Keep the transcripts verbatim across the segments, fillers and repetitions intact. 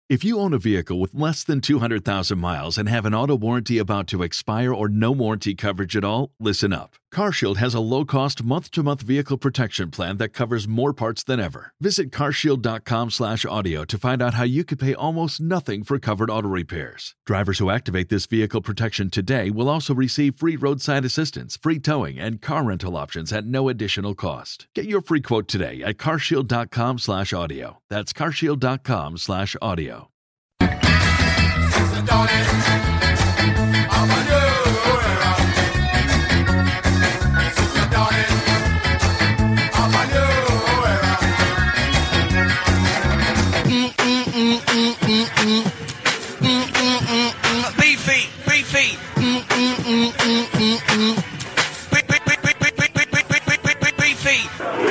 If you own a vehicle with less than two hundred thousand miles and have an auto warranty about to expire or no warranty coverage at all, listen up. CarShield has a low-cost month-to-month vehicle protection plan that covers more parts than ever. Visit carshield.com slash audio to find out how you could pay almost nothing for covered auto repairs. Drivers who activate this vehicle protection today will also receive free roadside assistance, free towing, and car rental options at no additional cost. Get your free quote today at carshield.com slash audio. That's carshield.com slash audio. Beefy, beefy. Beefy.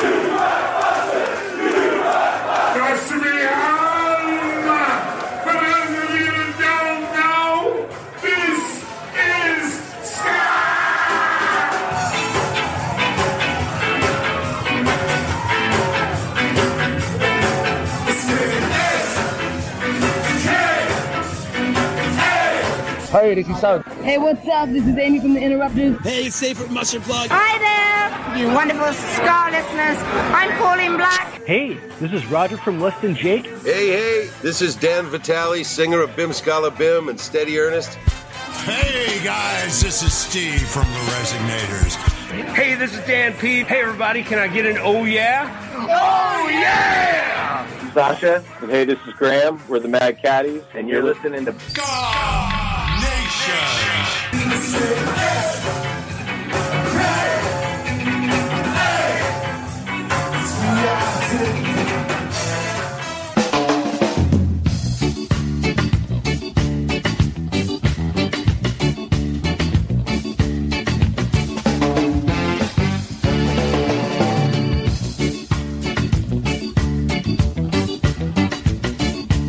Hey, this is South. Hey, what's up? This is Amy from The Interrupters. Hey, it's Safe from Mustard Plug. Hi there, you wonderful Scar listeners. I'm Pauline Black. Hey, this is Roger from Less Than Jake. Hey, hey, this is Dan Vitale, singer of Bim Scala Bim and Steady Ernest. Hey, guys, this is Steve from The Resignators. Hey, this is Dan P. Hey, everybody, can I get an oh yeah? Oh yeah! Sasha, and hey, this is Graham. We're the Mad Caddies, and you're listening to God Nation.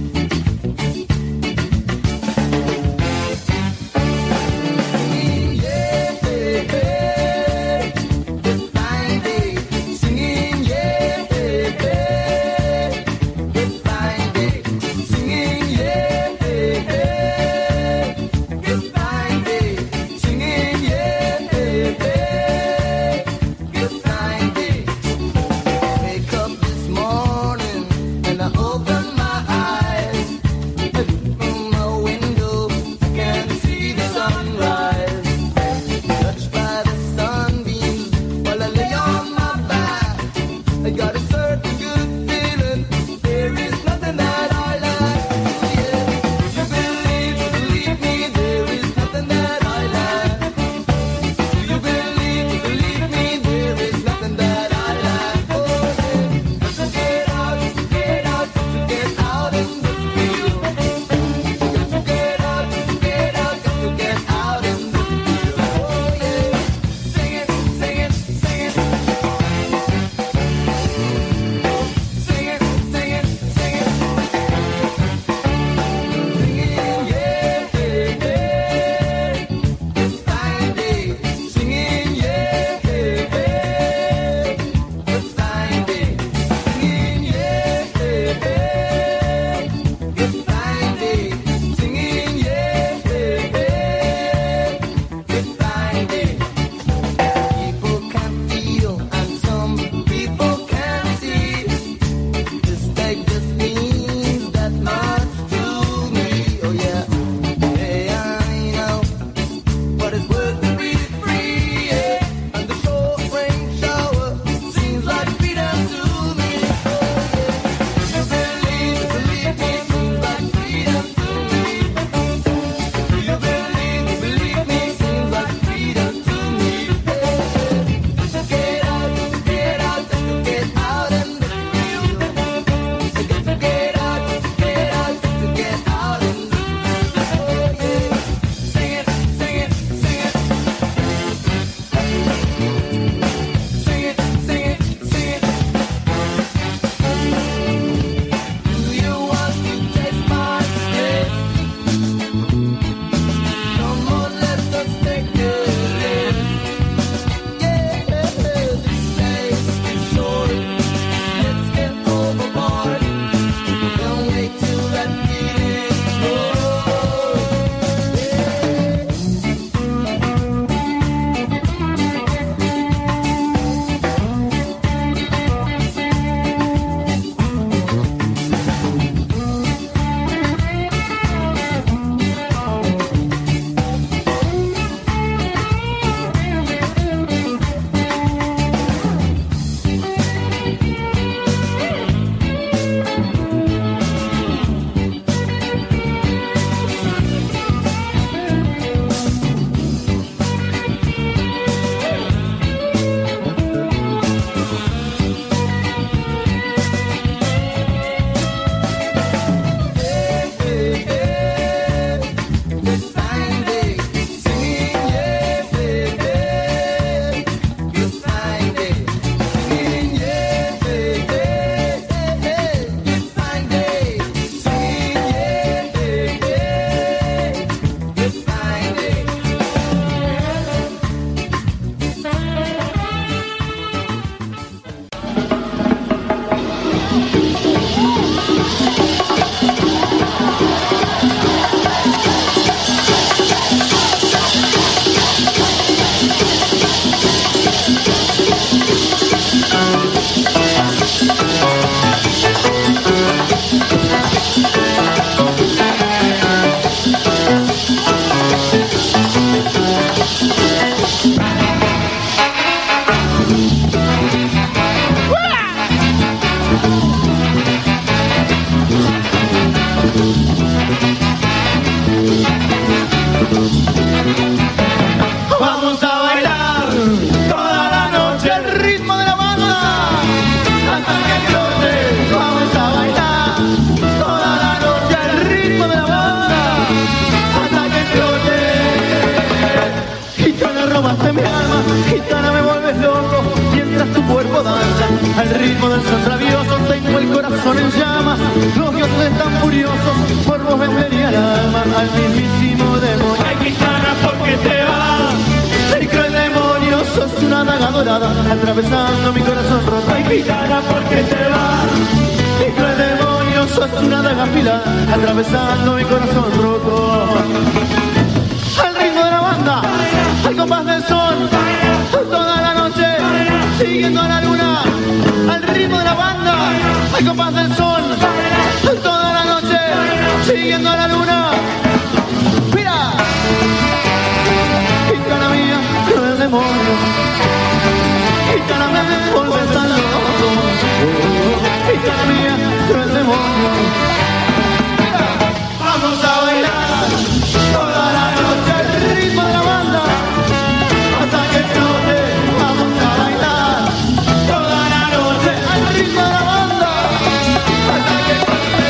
Yeah. Vamos a bailar toda la noche el ritmo de la banda hasta que explote. Vamos a bailar toda la noche el ritmo de la banda hasta que explote. Gitana, robaste mi alma, gitana, me vuelves loco mientras tu cuerpo danza al ritmo del son rabioso. Tengo el corazón en llamas, los dioses están furiosos, por vos vendería el alma al mismísimo demonio. Ay, gitana, ¿por qué te vas? El cruel demonio, sos una daga dorada atravesando mi corazón roto. Ay, gitana, ¿por qué te vas? El cruel demonio, sos una daga afilada atravesando mi corazón roto. Al ritmo de la banda, al compás del son, toda la noche siguiendo la luna. Al ritmo de la banda, al compás del son, toda la noche siguiendo la luna. Mira, gitana mía, cruel demonio, gitana me vuelves tan loco. Gitana mía, cruel demonio. Mira, vamos a bailar toda la noche al ritmo de la banda hasta que explote. Vamos a bailar toda la noche al ritmo de la banda hasta que explote.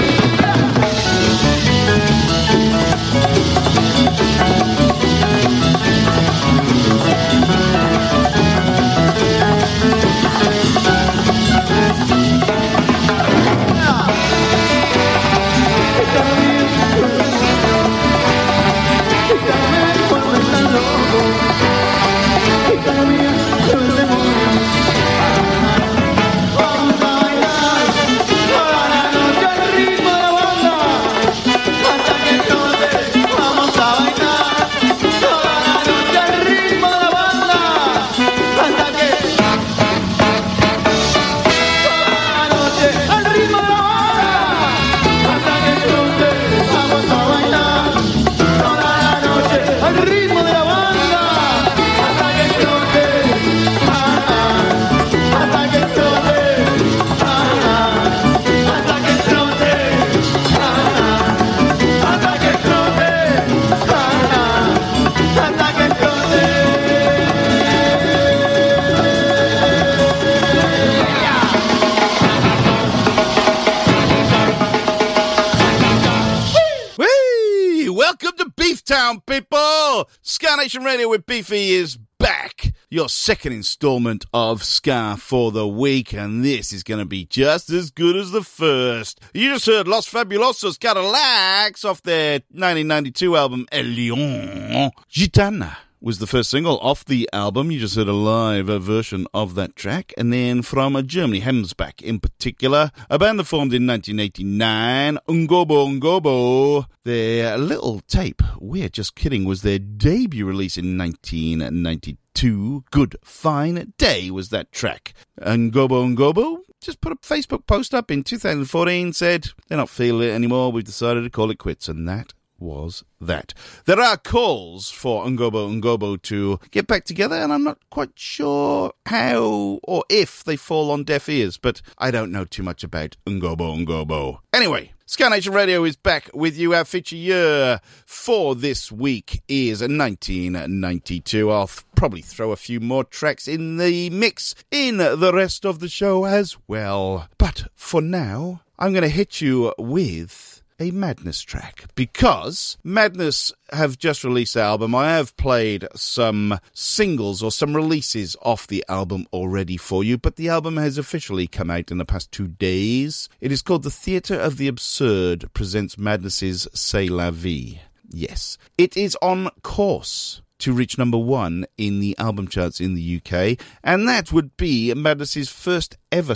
People, Ska Nation Radio with Beefy is back. Your second installment of Ska for the week, and this is going to be just as good as the first. You just heard Los Fabulosos Cadillacs off their nineteen ninety-two album El Lion. Gitana was the first single off the album. You just heard a live version of that track. And then from Germany, Hemsbach in particular, a band that formed in nineteen eighty-nine, Ngobo Ngobo. Their little tape, We're Just Kidding, was their debut release in nineteen ninety-two. Good Fine Day was that track. Ngobo Ngobo just put a Facebook post up in two thousand fourteen, said they're not feeling it anymore, we've decided to call it quits, and that was that. There are calls for Ngobo Ngobo to get back together, and I'm not quite sure how or if they fall on deaf ears, but I don't know too much about Ngobo Ngobo. Anyway, Ska Nation Radio is back with you. Our feature year for this week is nineteen ninety-two. I'll f- probably throw a few more tracks in the mix in the rest of the show as well. But for now, I'm going to hit you with a Madness track, because Madness have just released the album. I have played some singles or some releases off the album already for you, but the album has officially come out in the past two days. It is called The Theatre of the Absurd presents Madness's C'est la Vie. Yes, it is on course to reach number one in the album charts in the U K, and that would be Madness's first ever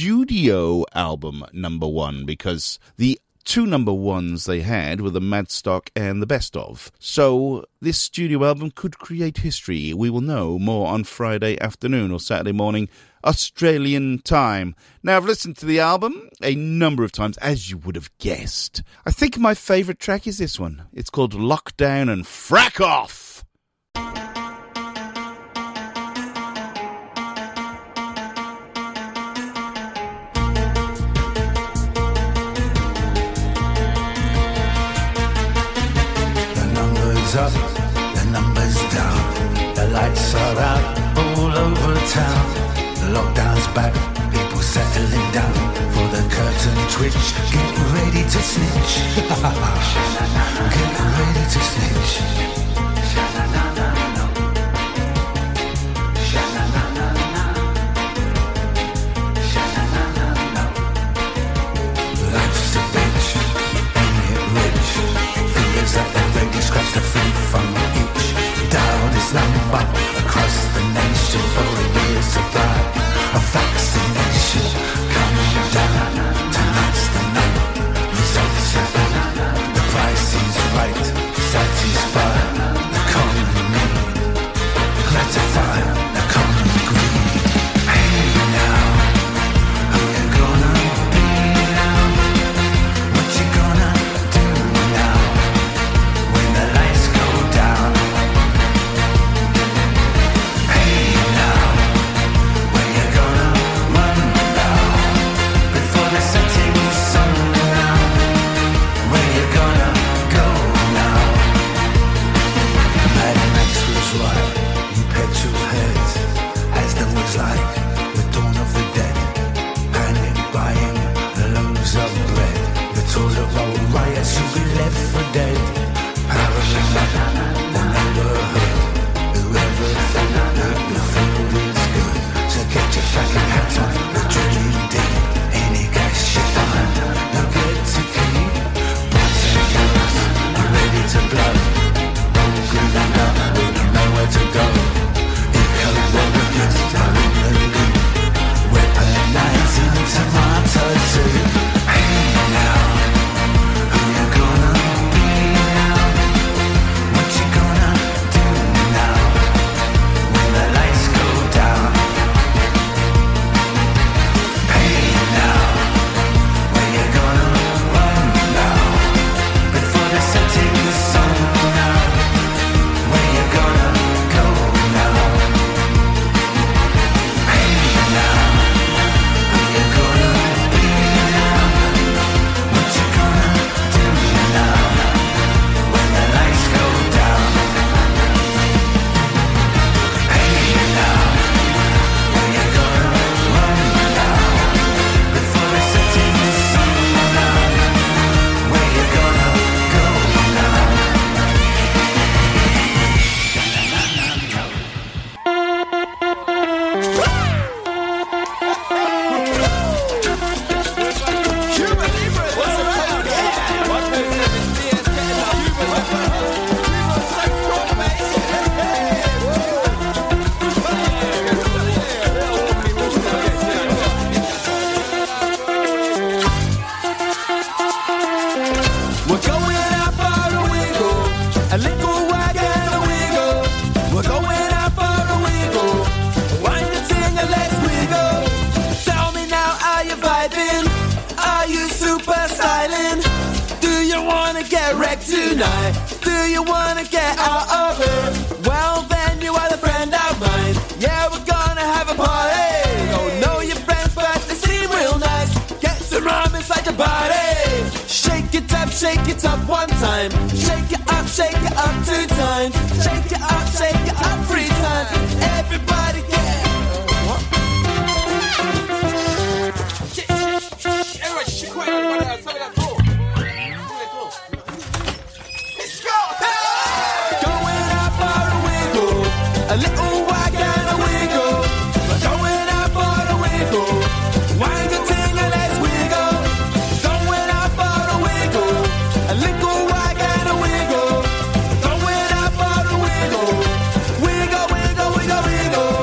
studio album number one, because the two number ones they had were the Madstock and the Best Of. So this studio album could create history. We will know more on Friday afternoon or Saturday morning, Australian time. Now, I've listened to the album a number of times, as you would have guessed. I think my favourite track is this one. It's called Lockdown and Frack Off. numbers up, the numbers down. The lights are out all over town. The lockdown's back, people settling down. For the curtain twitch, get ready to snitch. Get ready to snitch. Life's a bitch, ain't it rich? Feels like they already scratched the free from each. Dial this number across the nation for a year's supply of vaccination. Coming down, tonight's the night. Results are in, the price is right. Satisfy the common need, gratify the common greed. Hey now, who you gonna be now? What you gonna do now when the lights go down? Hey now, where you gonna run now before the setting sun now? Where you gonna go now? Mad Max was right, you petrol heads, as there was like the dawn of the dead. Panic buying the loaves of bread. The toilet roll riots, you'll be left for dead. Powering up the neighborhood. Whoever thought that the food is good, so get your fucking hats on. The drilling deep, any cash you find, you'll get to keep. Boys and girls, you're ready to blow. Roll green and up, you know where to go. Eco warriors are in the lead, weaponizing tomato soup. Hey now, who you gonna be now? What you gonna do now when the lights go down? Hey now, where you gonna run now before the setting sun now? Where you gonna go now? Hey now, who you gonna be now? What you gonna do now when the lights go down? Hey now, where you gonna run now before the setting sun now? Where you gonna go now? We're going out for a wiggle, a little wag and a wiggle. We're going out for a wiggle, wind the thing and let's wiggle. Tell me now, are you vibing? Are you super styling? Do you wanna get wrecked tonight? Do you wanna get out of it? Well then you are the friend of mine. Yeah, we're gonna have a party. Don't know your friends but they seem real nice. Get some rum inside your body. Shake it up, shake it up one time. Shake it up, shake it up two times. Shake it up, shake it up three times. Everybody get what? Let's go! Going out for a wiggle, a little wag and a wiggle. We're going out for a wiggle, wind the ting and let's wiggle. Going out for a wiggle, a little wag and a wiggle. Going out for a wiggle, wiggle, wiggle, wiggle, wiggle.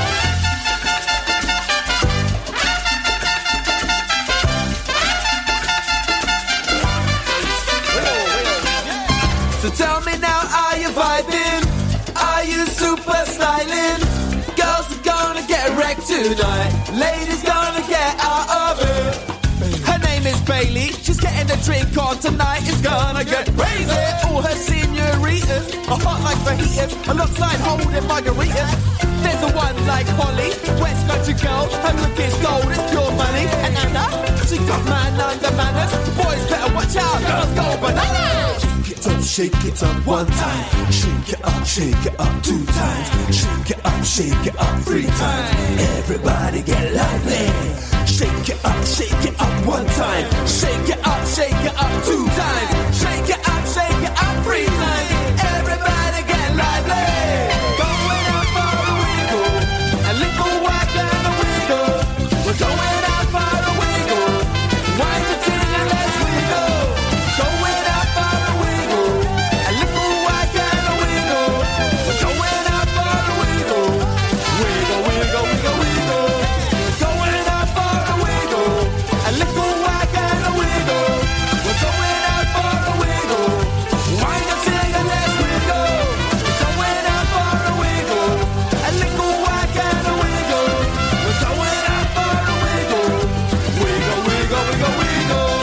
So tell me now, are you vibing? Are you super styling? Girls are gonna get wrecked tonight. Ladies gonna get out of it. Her name is Bailey. She's getting a drink on tonight. It's gonna get crazy. All her senoritas are hot like fajitas, alongside holding margaritas. There's a one like Holly, West Country girl. Her look is gold, it's pure money. And Anna, she got man under manners. Boys better watch out, girls go bananas. shake it up one time. Shake it up, shake it up two times. Shake it up, shake it up three times. Everybody get lively. Shake it up, shake it up one time. Shake it up, shake it up two times. Shake it up, shake it up three times. Everybody get lively. Going out for a wiggle. A little whack and a wiggle. We're going out for a wiggle. Wind the thing and let's wiggle. Going out for a wiggle. A little whack and a wiggle. We're going out for a wiggle. Wiggle, wiggle, wiggle, wiggle. Going out for a wiggle. A little whack and a wiggle. We're going out for a wiggle. Wind the thing and let's wiggle. Going out for a wiggle. A little whack and a wiggle. We're going out for a wiggle. Wiggle, wiggle, wiggle, wiggle.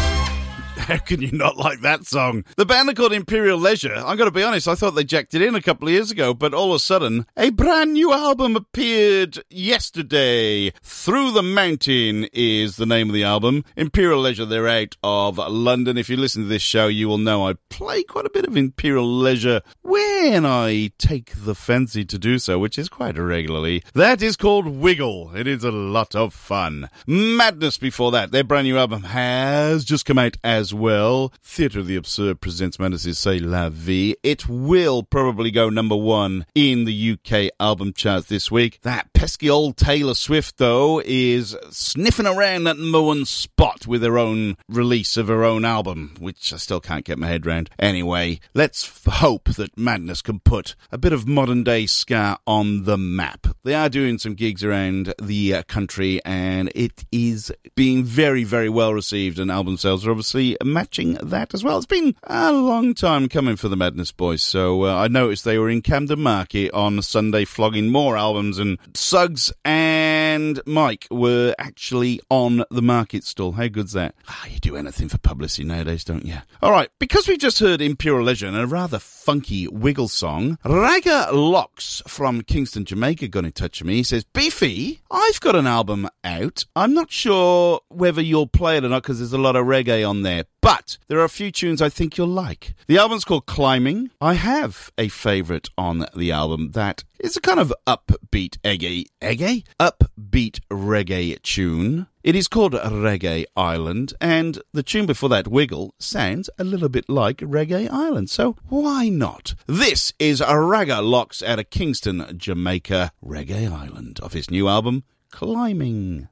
How can you not like that song? The band are called Imperial Leisure. I'm going to be honest, I thought they jacked it in a couple of years ago, but all of a sudden, a brand new album appeared yesterday. Through the Mountain is the name of the album. Imperial Leisure, they're out of London. If you listen to this show, you will know I play quite a bit of Imperial Leisure when I take the fancy to do so, which is quite regularly. That is called Wiggle. It is a lot of fun. Madness before that. Their brand new album has just come out as well. Theatre of the Absurd presents Madness's C'est La Vie. It will probably go number one in the U K album charts this week. That pesky old Taylor Swift, though, is sniffing around that number one spot with her own release of her own album, which I still can't get my head round. Anyway, let's f- hope that Madness can put a bit of modern-day ska on the map. They are doing some gigs around the uh, country, and it is being very, very well received, and album sales are obviously matching that as well. It's been a long time coming for the Madness Boys, so uh, I noticed they were in Camden Market on Sunday flogging more albums, and Suggs and Mike were actually on the market stall. How good's that? Ah, you do anything for publicity nowadays, don't you? Alright, because we just heard Imperial Leisure and a rather funky Wiggle song, Ragga Locks from Kingston, Jamaica got in touch with me. He says, Beefy, I've got an album out. I'm not sure whether you'll play it or not because there's a lot of reggae on there, but there are a few tunes I think you'll like. The album's called Climbing. I have a favourite on the album that is a kind of upbeat reggae, reggae? Upbeat reggae tune. It is called Reggae Island, and the tune before that, Wiggle, sounds a little bit like Reggae Island, so why not? This is Ragga Locks out of Kingston, Jamaica, Reggae Island, of his new album, Climbing.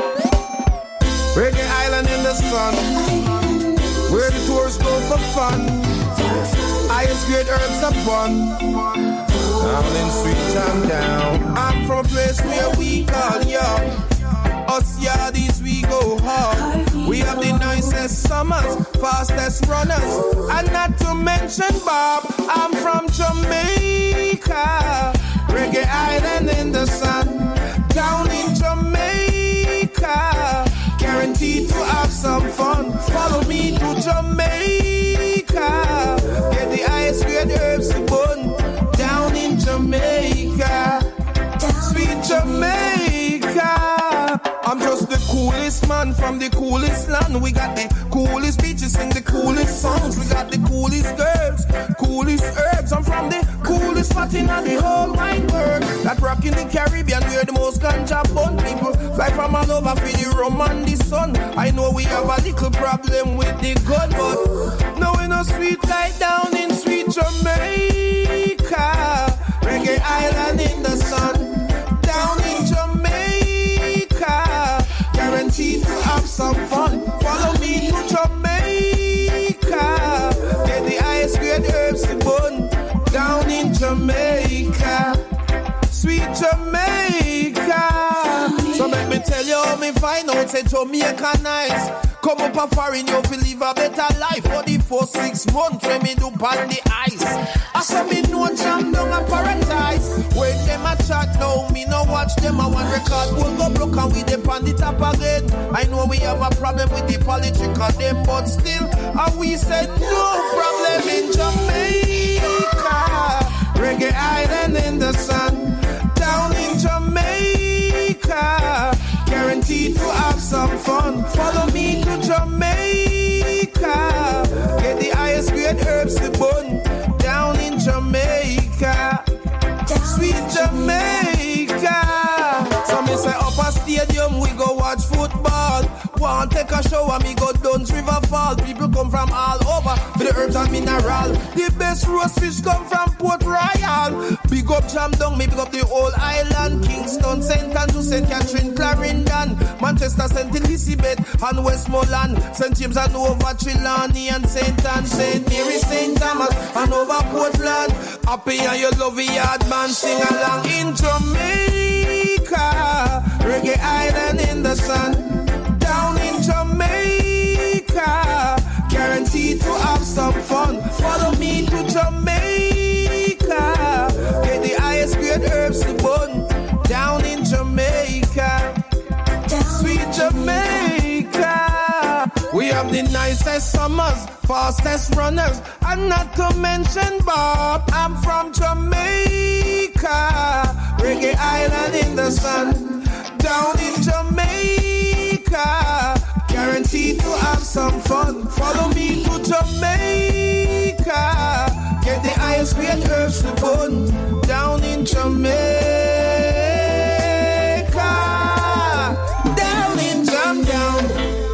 Reggae Island in the sun, where the tourists go for fun. Highest grade herbs up one, down in sweet town down. I'm from a place where we call young. Us yardies we go hard. We have the nicest summers, fastest runners, and not to mention Bob, I'm from Jamaica. Reggae Island in the sun, down in Jamaica. Guaranteed to have some fun. Follow me to Jamaica. Get the highest grade herbs to bun. Down in Jamaica, sweet Jamaica. I'm just the coolest man from the coolest land. We got the coolest beaches, sing the coolest songs. We got the coolest girls, coolest herbs. I'm from the coolest spot in the whole wide world. That rock in the Caribbean where the most ganja bun. People fly from all over for the rum and the sun. I know we have a little problem with the gun, but no, we no sweet like down in sweet Jamaica. Reggae Island in the sun, down in Jamaica. Guaranteed to have some fun. Follow me to Jamaica. Get the highest grade herbs to bun. Down in Jamaica, sweet Jamaica. So let me tell you how me find out say Jamaica nice. Come up a foreign, you feel live a better life. For the first six months when me do pan the ice, I saw me no jam down a paradise. When them a chat now, me no watch them a one record. We'll go broke and we dip on the top again. I know we have a problem with the politics of them, but still, and we said no problem in Jamaica. Reggae Island in the sun, down in Jamaica. Guaranteed to have some fun. Follow me to Jamaica. Get the highest grade herbs to bun. like a shower, me go down River Fall. People come from all over for the herbs and mineral. The best roast fish come from Port Royal. Big up Jam Down, me big up the whole island. Kingston, Saint Andrew, Saint Catherine, Clarendon, Manchester, Saint Elizabeth, and Westmoreland, Saint James and over Trelawney, and Saint Anne, Saint Mary, Saint Thomas, and over Portland. Happy and you love the yard man, sing along in Jamaica, Reggae Island in the sun. Down in Jamaica, guaranteed to have some fun. Follow me to Jamaica, get the highest grade herbs to bun. Down in Jamaica, sweet Jamaica. We have the nicest summers, fastest runners, and not to mention Bob. I'm from Jamaica, Reggae Island in the sun. Down in Jamaica, guaranteed to have some fun. Follow me to Jamaica, get the highest grade herbs to bun. Down in Jamaica, down in Jam Down.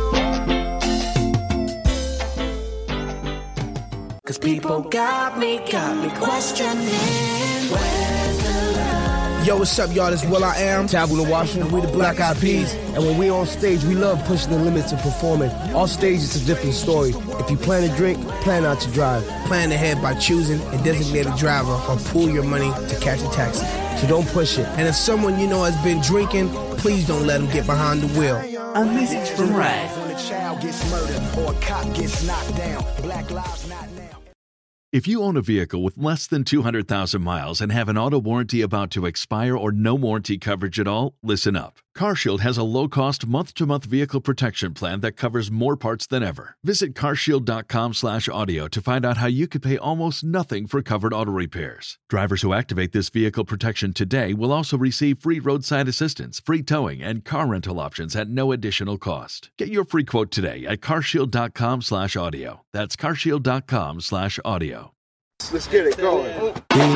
Cause people got me, got me questioning where's the love. Yo, what's up, y'all? This is Will I Am. Tabula Washington, we the Black Eyed Peas. And when we on stage, we love pushing the limits of performing. Off stage, it's a different story. If you plan to drink, plan not to drive. Plan ahead by choosing a designated driver or pool your money to catch a taxi. So don't push it. And if someone you know has been drinking, please don't let them get behind the wheel. A message from Ray. When a child gets murdered or a cop gets knocked down, Black lives not now. If you own a vehicle with less than two hundred thousand miles and have an auto warranty about to expire or no warranty coverage at all, listen up. CarShield has a low-cost month-to-month vehicle protection plan that covers more parts than ever. Visit carshield.com slash audio to find out how you could pay almost nothing for covered auto repairs. Drivers who activate this vehicle protection today will also receive free roadside assistance, free towing, and car rental options at no additional cost. Get your free quote today at carshield.com slash audio. That's carshield.com slash audio. Let's get it going.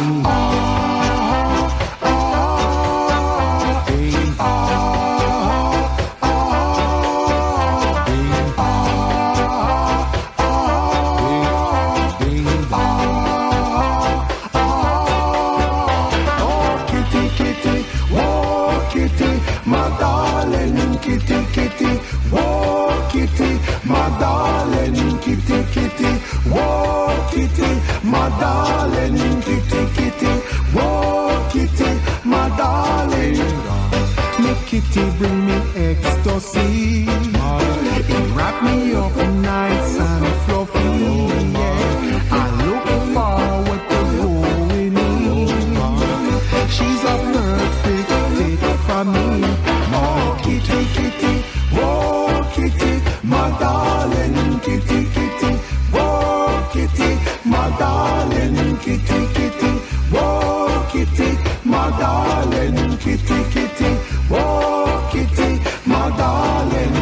Kitty, kitty, whoa, kitty, my darling, kitty, kitty, whoa, kitty, my darling, kitty, kitty, whoa, kitty, my darling. Make kitty bring me ecstasy, it wrap me up nice and fluffy, yeah. I look forward to going in. She's a perfect fit for me. Kitty, kitty, whoa, kitty, my darling, kitty, kitty, whoa, kitty, my darling, kitty, kitty, whoa, kitty, my darling, kitty, kitty, whoa, kitty, my darling.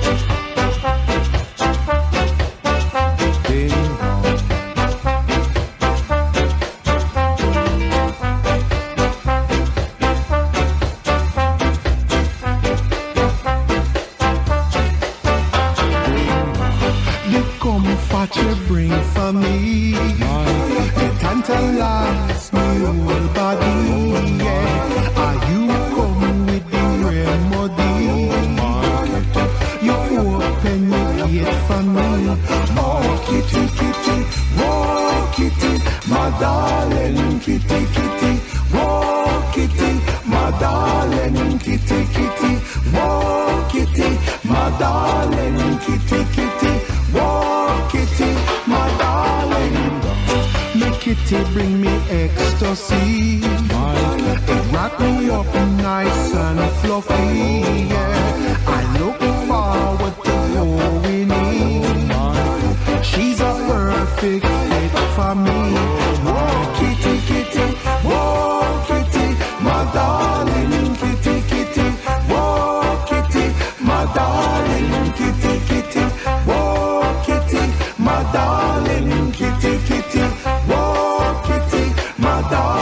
You bring for me, it tantalize me whole body, yeah. Are you come with the remedy? You open the gate for me. Oh, kitty, kitty, whoa, kitty, my darling, kitty, kitty, whoa, kitty, my darling, kitty, kitty, whoa, kitty, my darling, kitty, kitty, whoa, kitty, my darling. Make kitty bring me ecstasy, it wrap me up nice and fluffy, yeah. I look forward to going in. She's a perfect fit for me. Whoa, kitty, kitty, whoa, kitty, my darling, kitty, kitty, whoa, kitty, my darling, kitty, kitty, whoa, kitty, my darling, kitty, kitty, whoa, kitty, my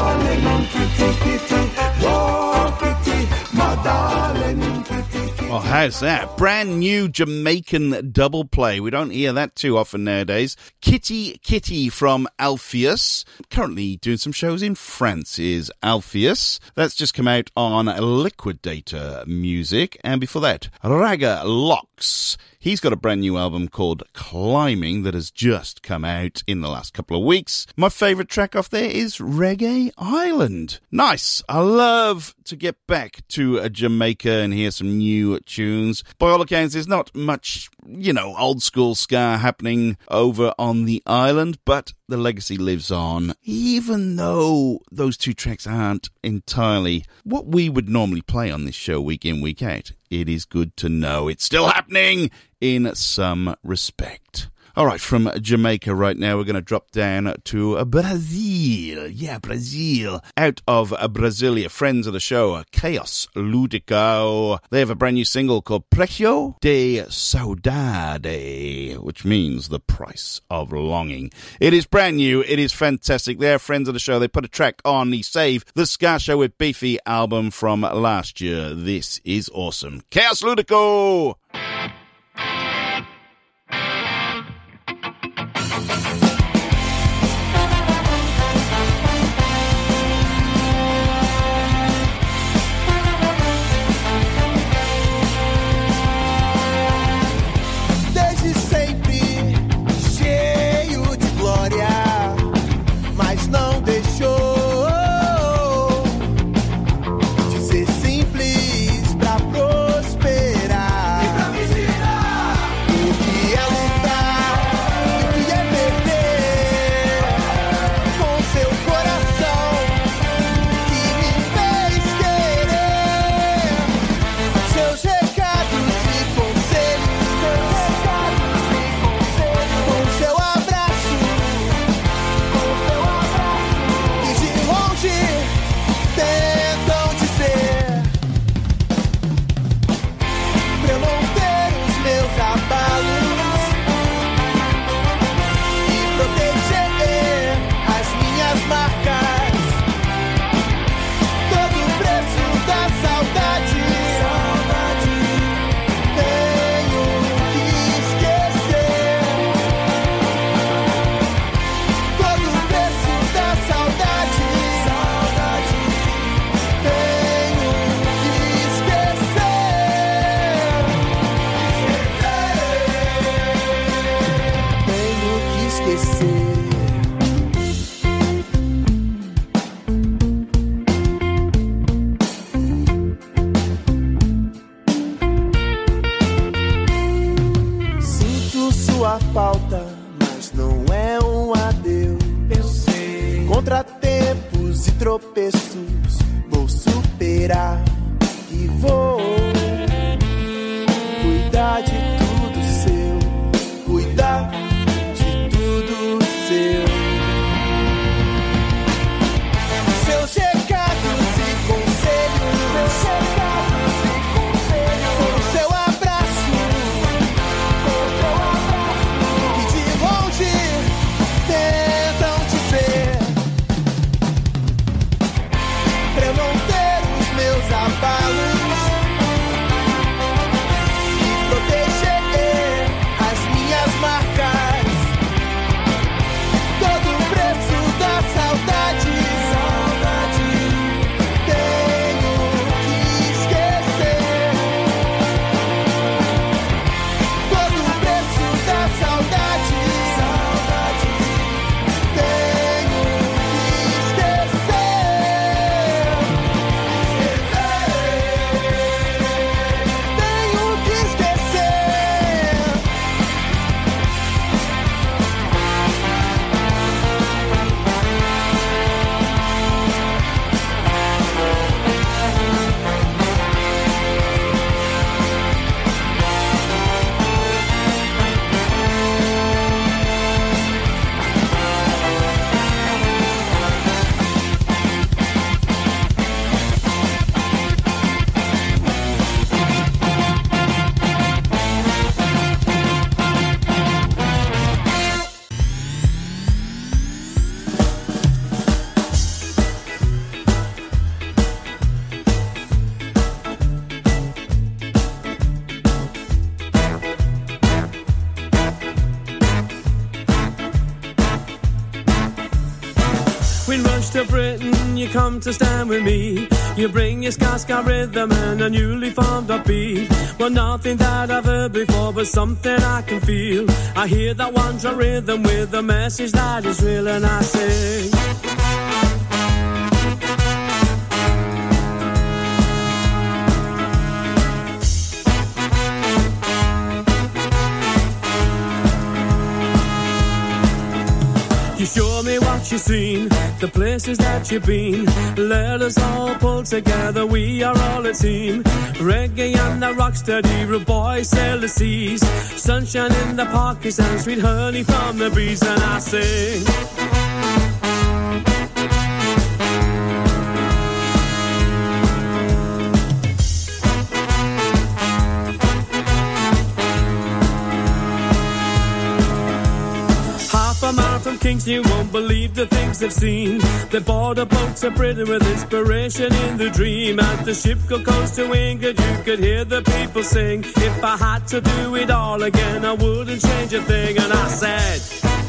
darling, kitty, kitty, whoa, kitty, my darling, kitty, kitty. Well, How's that? Brand new Jamaican double play. We don't hear that too often nowadays. Kitty Kitty from Alpheus. Currently doing some shows in France is Alpheus. That's just come out on Liquidator Music. And before that, Raga Locks. He's got a brand new album called Climbing that has just come out in the last couple of weeks. My favourite track off there is Reggae Island. Nice. I love to get back to a Jamaica and hear some new tunes. By all accounts, there's not much, you know, old school ska happening over on the island, but the legacy lives on. Even though those two tracks aren't entirely what we would normally play on this show week in, week out, it is good to know it's still happening in some respect. All right, from Jamaica right now, we're going to drop down to Brazil. Yeah, Brazil. Out of Brasilia, friends of the show, Chaos Ludico. They have a brand new single called Precio de Saudade, which means the price of longing. It is brand new. It is fantastic. They're friends of the show. They put a track on the Save the Ska Show with Beefy album from last year. This is awesome. Chaos Ludico! Tropeços vou superar e vou cuidar de tudo seu, cuidar de tudo seu. Seus recados e conselhos, seus recados e conselhos, com seu abraço, com seu abraço, e de longe tentam dizer pra eu não ter os meus abalos e proteger We rush to Britain, you come to stand with me. You bring your ska-ska rhythm and a newly formed upbeat. Well, nothing that I've heard before, but something I can feel. I hear that one drum rhythm with a message that is real, and I sing. You show me what you've seen, the places that you've been. Let us all pull together, we are all a team. Reggae and the rock steady, rude boys sail the seas. Sunshine in the pockets and sweet honey from the breeze, and I sing. A man from Kingston won't believe the things they've seen. They board a boat to Britain with inspiration in the dream. As the ship got close to England, you could hear the people sing. If I had to do it all again, I wouldn't change a thing. And I said,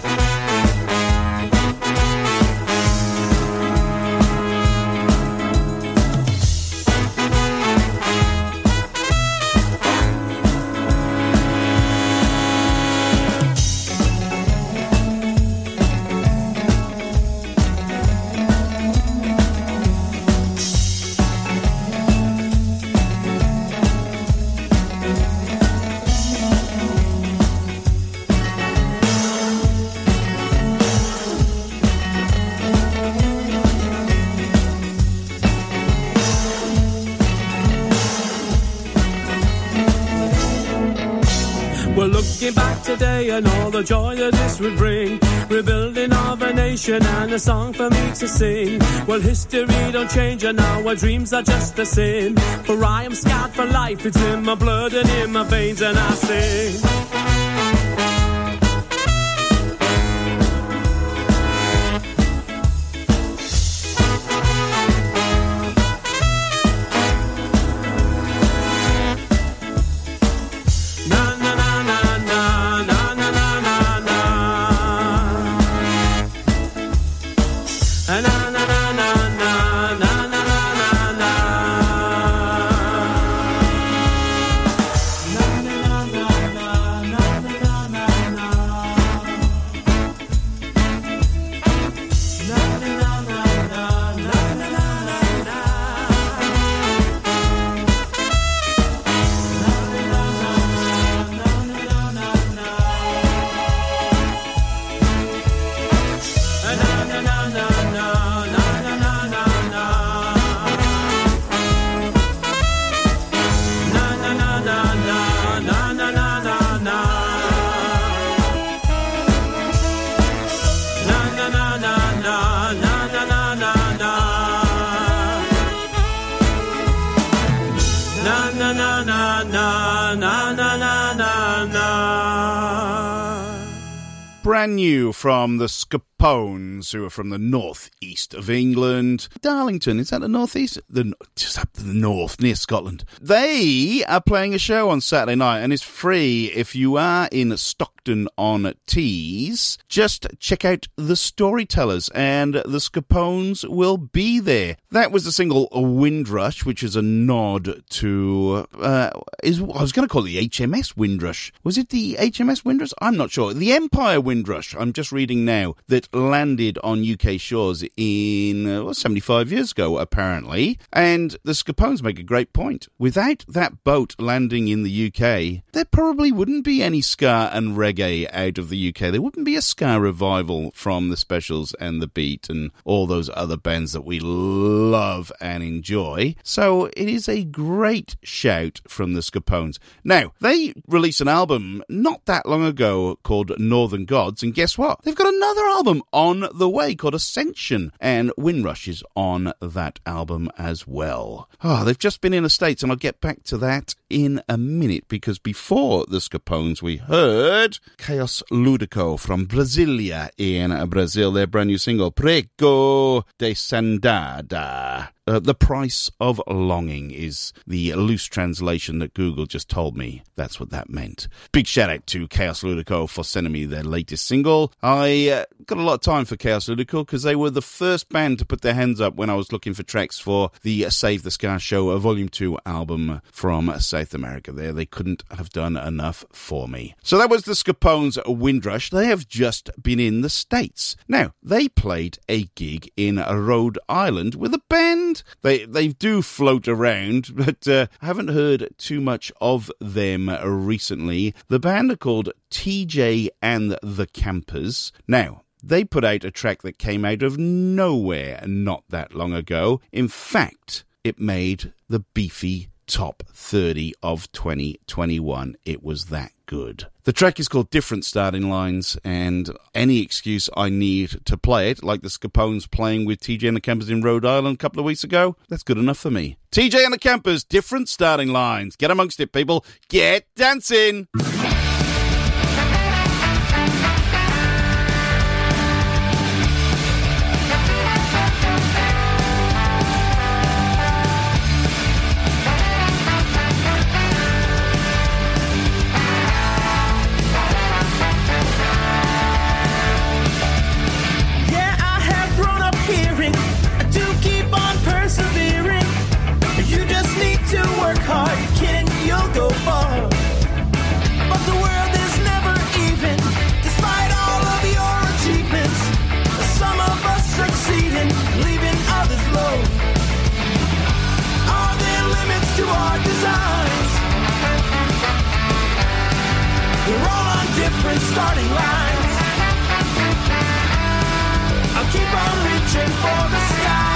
looking back today and all the joy that this would bring, rebuilding of a nation and a song for me to sing. Well, history don't change and now our dreams are just the same. For I am scarred for life, it's in my blood and in my veins, and I sing. Brand new from the Scapones, who are from the northeast of England. Darlington, is that the northeast? The, just up to the north, near Scotland. They are playing a show on Saturday night, and it's free if you are in Stockton-on-Tees. Just check out The Storytellers, and the Scapones will be there. That was the single Windrush, which is a nod to... Uh, is I was going to call it the H M S Windrush. Was it the H M S Windrush? I'm not sure. The Empire Windrush, I'm just reading now, that landed on U K shores in uh, well, seventy-five years ago, apparently. And the Scapones make a great point. Without that boat landing in the U K, there probably wouldn't be any ska and reggae out of the U K. There wouldn't be a ska revival from the Specials and the Beat and all those other bands that we love and enjoy. So it is a great shout from the Scapones. Now, they released an album not that long ago called Northern Gods, and guess what? They've got another album on the way called Ascension, and Windrush is on that album as well. Oh, they've just been in the States, and I'll get back to that in a minute, because before the Scapones we heard Chaos Ludico from Brasilia in Brazil, their brand new single Prego de Sandada. Uh, the price of longing is the loose translation that Google just told me. That's what that meant. Big shout out to Chaos Ludico for sending me their latest single. I uh, got a lot of time for Chaos Ludico because they were the first band to put their hands up when I was looking for tracks for the Save the Ska Show, a Volume two album from South America there. They couldn't have done enough for me. So that was the Scapone's Windrush. They have just been in the States. Now, they played a gig in Rhode Island with a band. They they do float around, but uh, I haven't heard too much of them recently. The band are called T J and the Campers. Now, they put out a track that came out of nowhere not that long ago. In fact, it made the Beefy Top thirty of twenty twenty-one. It was that good. The track is called Different Starting Lines, and any excuse I need to play it, like the Scapones playing with T J and the Campers in Rhode Island a couple of weeks ago, that's good enough for me. T J and the Campers, Different Starting Lines. Get amongst it, people. Get dancing. Go far, but the world is never even. Despite all of your achievements, some of us succeeding, leaving others low. Are there limits to our designs? We're all on different starting lines. I'll keep on reaching for the sky.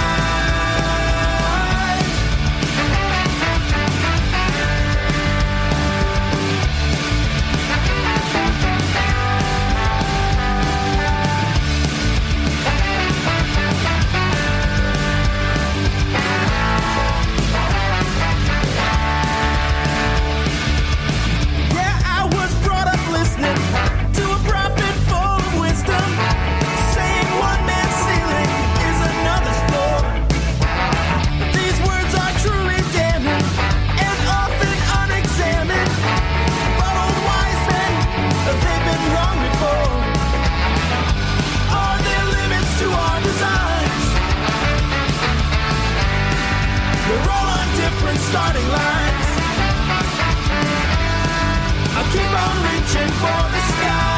To a prophet full of wisdom, saying one man's ceiling is another's floor. These words are truly damning and often unexamined. But old wise men, they've been wrong before. Are there limits to our designs? We're all on different starting lines. I'll keep on reaching for the sky.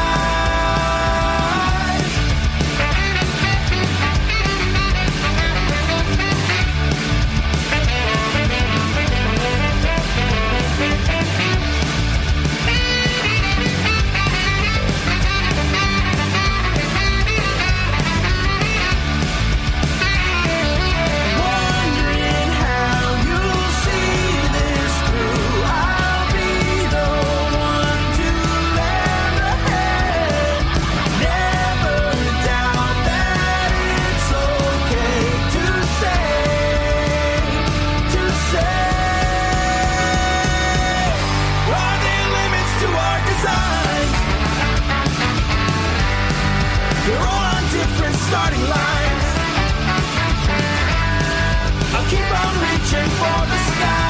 Wondering how you'll see this through. I'll be the one to lend a hand. Never doubt that it's okay to say, to say. Are there limits to our designs? We're all on different starting lines. I'll keep on reaching for the sky.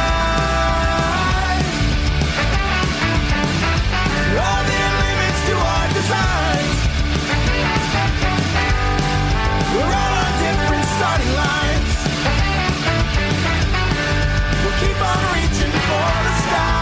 Are there limits to our designs? We're all on different starting lines. We'll keep on reaching for the sky.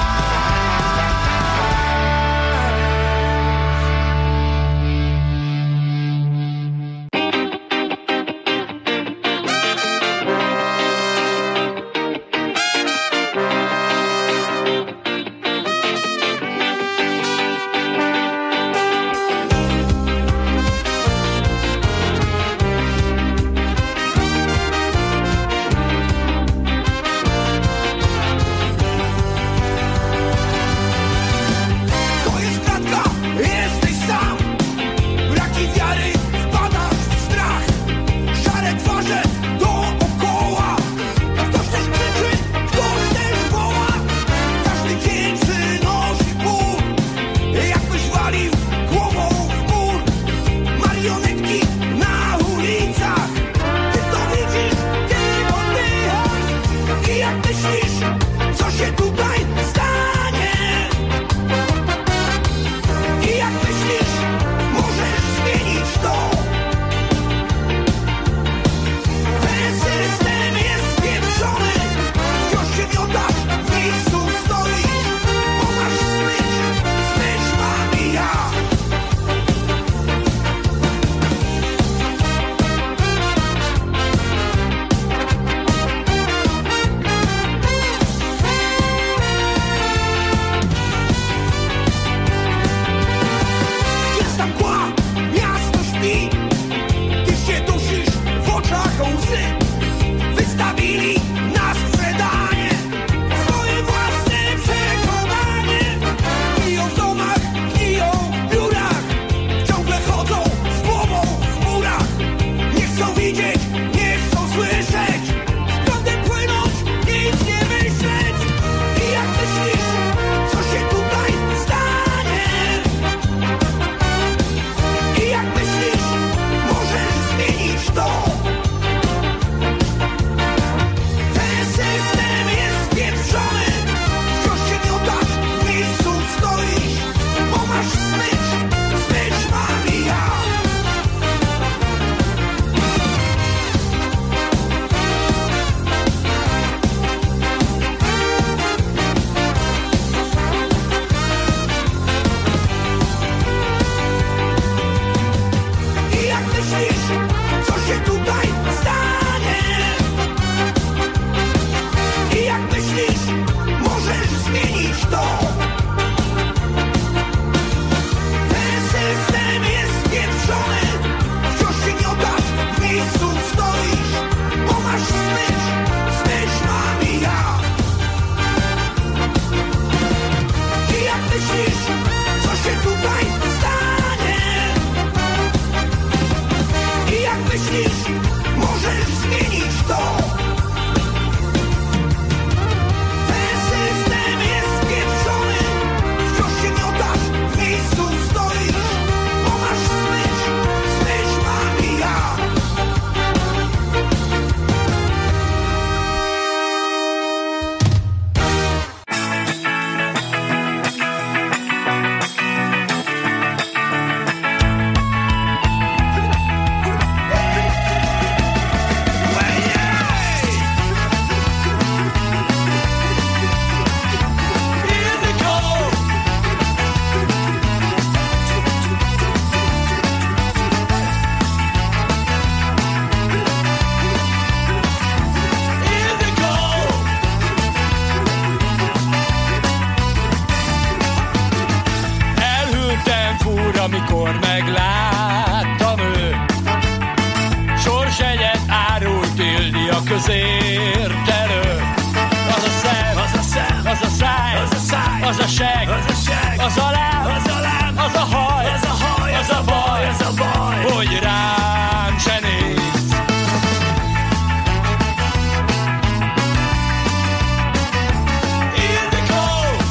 az a seg, az a seg, az a láb, az a láb, az a haj, az a haj, az a baj, az a baj, hogy rám se néz. Ildikó!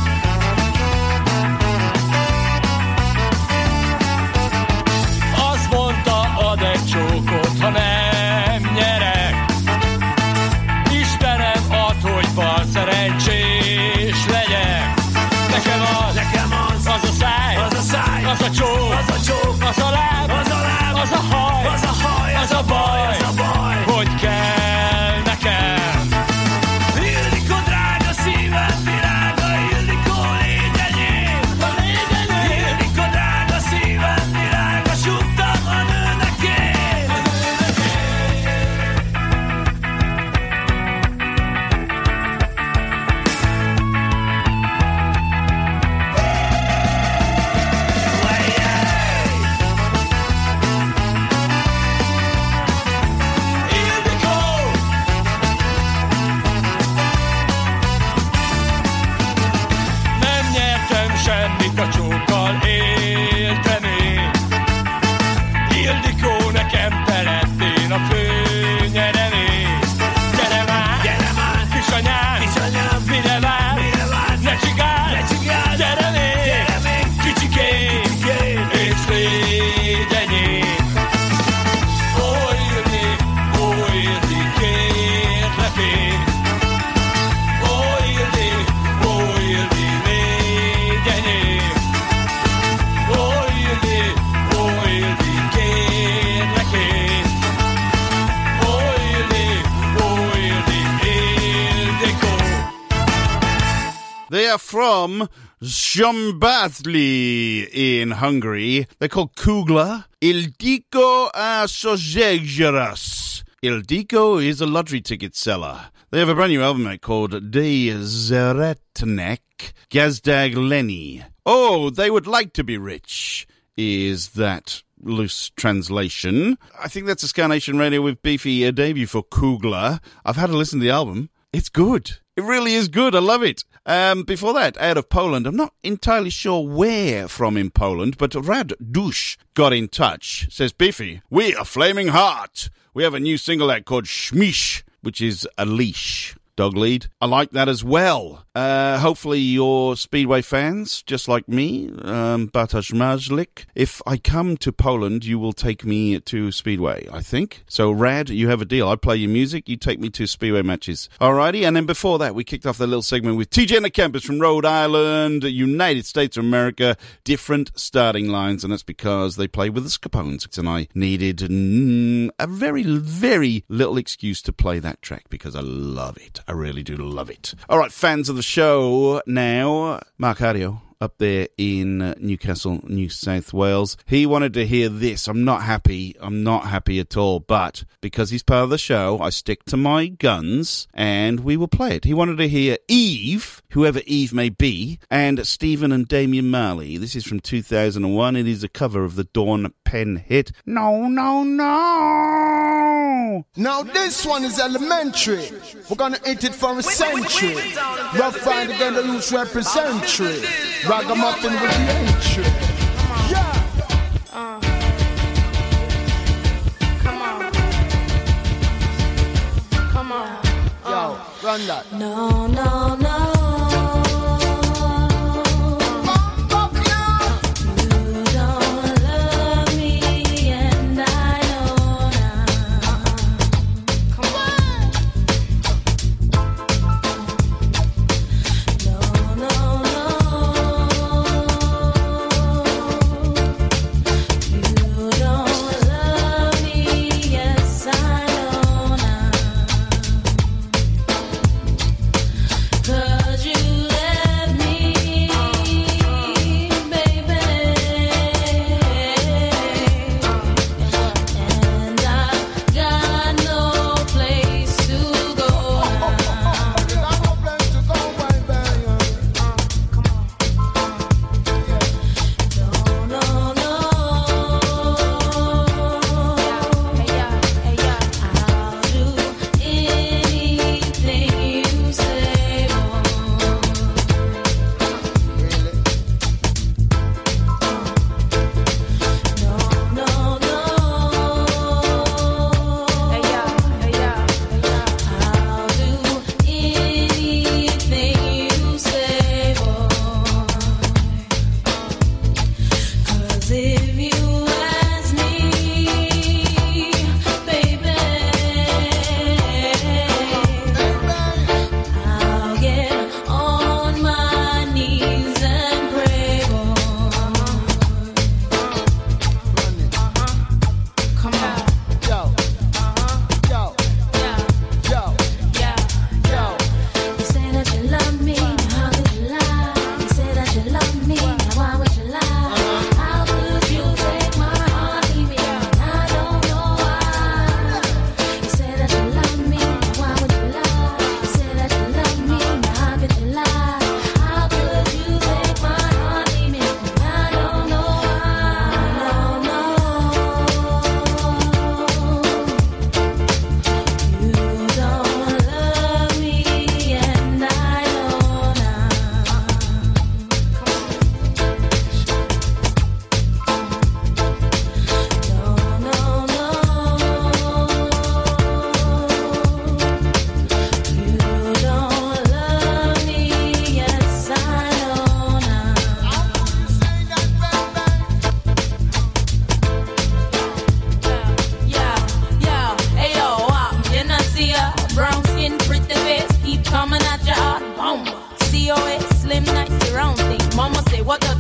Azt mondta, ad egy csókot, ha nem nyerek. Istenem, add, hogy bal szerencsés legyek. Nekem az, nekem az, az a száj, az a száj, az a csók, az a csók, az a láb, az a láb, az a haj, az a haj, az a baj, az a baj, hogy kell nekem. Ildikó, drága szívem, virága, Ildikó, légy enyém, légy enyém. Ildikó, drága szívem, virága, súgtam a nőnek én. Semmit a csókkal élteni. Ildikó, nekem te lettél a főnyeremés. Gyere már, gyere már, kisanyám, kisanyám, mire vár, mire vár, ne csigálj, ne csigálj, gyere még, gyere még, kicsikém, kicsikém, és légy enyém. Ó, Ildi, ó, Ildi, kérlek én. Ó, Ildi, ó, Ildi, légy enyém. Ó, Ildi, ó, Ildi, kérlek én. Ó, Ildi, ó, Ildi, Ildikó. They are from Szombathely in Hungary. They're called Kugla. Ildikó a Szolzsegyeras. Ildikó is a lottery ticket seller. They have a brand new album out called De Zeretnek Gazdag Lenny. Oh, they would like to be rich, is that loose translation. I think that's a Ska Nation Radio with Beefy, a debut for Kugla. I've had a listen to the album. It's good. It really is good. I love it. Um, before that, out of Poland, I'm not entirely sure where from in Poland, but Rad Dush got in touch. Says, Beefy, we are Flaming Heart. We have a new single out called Shmish, which is a leash. Dog lead. I like that as well. Uh, hopefully you're Speedway fans, just like me, um, Bartosz Mazlik. If I come to Poland, you will take me to Speedway, I think. So, Rad, you have a deal. I play your music, you take me to Speedway matches. Alrighty, and then before that, we kicked off the little segment with T J and the Campers from Rhode Island, United States of America, different starting lines, and that's because they play with the Scapones. And I needed mm, a very, very little excuse to play that track because I love it. I really do love it. All right, fans of the show now. Mark Hardio up there in Newcastle, New South Wales. He wanted to hear this. I'm not happy. I'm not happy at all. But because he's part of the show, I stick to my guns and we will play it. He wanted to hear Eve, whoever Eve may be, and Stephen and Damian Marley. This is from two thousand one. It is a cover of the Dawn Penn hit. No, no, no. Now this one is elementary. We're gonna hit it for a century. Rough Rider again, the loose representary. Ragamuffin with the entry. Yeah. Uh, come on. Come on. Uh, Yo, run that. No, no, no. Cause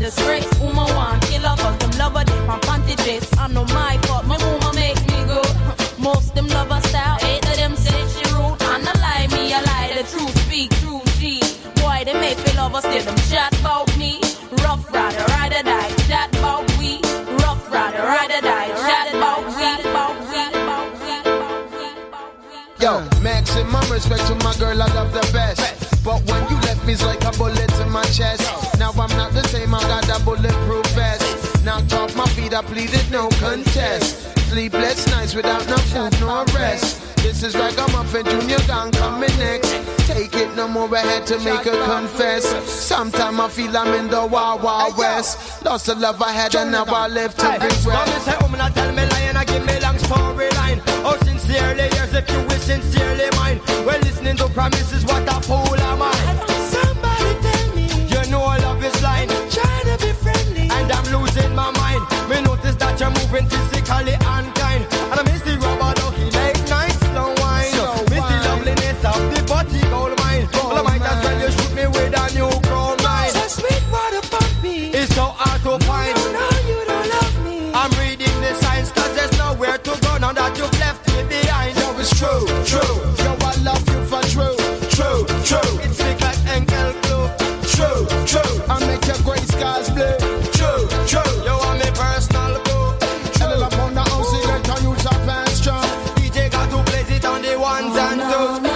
disgrace. Woman want killer, cause them lover they from panty dress. I know my fault, my woman make me go. Most them lover style, eight of them say she rude. And I lie, me I lie, the truth speak true, G. Boy, they make me lovers, they them chat about me. Rough rider, ride or die, chat about we. Rough rider, ride or die, chat about we, about we, about we, about we, about we. Yo, maximum respect to my girl, I love the best. But when you left me, it's like a bullet in my chest. Now I'm not the same, I got a bulletproof vest. Knocked off my feet, I pleaded no contest. Sleepless nights without no food, no rest. This is Ragamuffin Junior Gang coming next. Take it no more, I had to make her confess. Sometimes I feel I'm in the Wild Wild West. Lost the love I had and now I live to regret. Mommy say, oh, me not tell me lying, I give me long storyline. Oh, sincerely, here's if you wish sincerely mine. Well, listening to promises, what a fool am I. Somebody tell me, you know love is blind. Trying to be friendly, and I'm losing my mind. Me notice that you're moving physically unkind, and I miss the rubber ducky late night slow wine. Miss the loveliness of the body gold mine. Well, I might as well you shoot me with a new crown mine. So sweet, what about me? It's so hard to find. You know you don't love me. I'm reading the signs, cause there's nowhere to go now that you've left me behind. Yo, it's true, true. Yo, I love you for true, true, true. It's slick like Enkel Glue. True, true. I make your gray skies blue. True, true. Yo, I'm a personal boo. And I'm on the house, you can use a fast strong. D J got to place it on the ones and twos.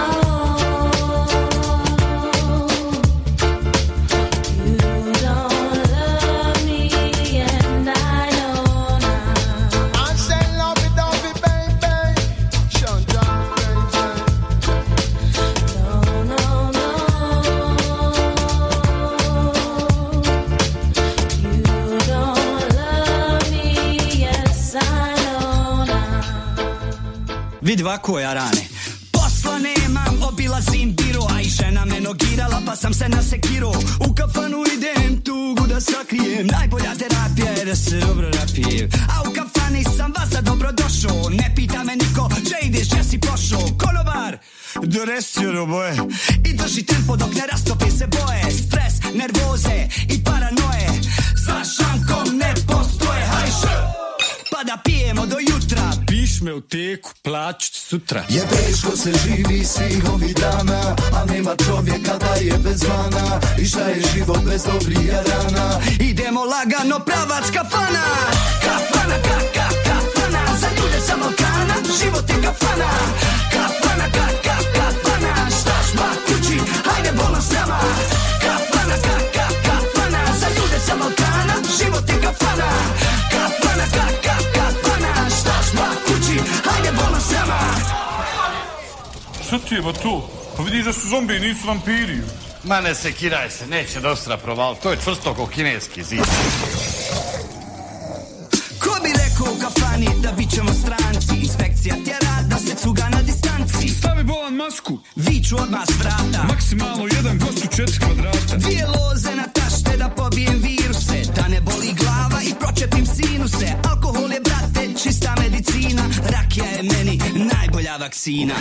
Vid ovako ja rane. Posla nemam, obilazim biro, a i žena me nogirala pa sam se nasekirao. U kafanu idem tugu da sakrijem, najbolja terapija je da se dobro napijem. A u kafani sam vas za dobro došao, ne pita me niko, gdje ideš, gdje si pošao. Konobar, donesi ono boje i drži tempo dok ne rastopi se boje. Stres, nervoze i paranoje za šankom ne postoje. Hajše, pa da pijemo do jutra. Piš me u teku, plaću ti sutra. Je teško se živi svih ovih dana, a nema čovjeka da je bez mana. I šta je život bez dobrih rana? Idemo lagano, pravac kafana. Kafana, ka, ka, kafana. Za ljude sa Balkana, život je kafana. Kafana, ka, ka, kafana. Štaš pa kući, hajde bolno s nama. Kafana, ka, ka, kafana. Za ljude sa Balkana, život je kafana. Kafana, ka, ka, kafana. Štaš pa kući, hajde bolno s nama. Šta ti je ba to? Pa vidiš da su zombi, nisu vampiri. Ma ne sekiraj se, neće da ostra proval. To je čvrsto ko kineski zid. Ko bi rekao u kafani da bit ćemo stranci? Inspekcija tjera da se cuga na distanci. Stavi bolan masku. Viču odmah s vrata. Maksimalno jedan gost u četiri kvadrata. Dvije loze na tašte da pobijem viruse. Da ne boli glava i pročepim sinuse. Alkohol je, brate, čista medicina. Rakija je meni najbolja vakcina.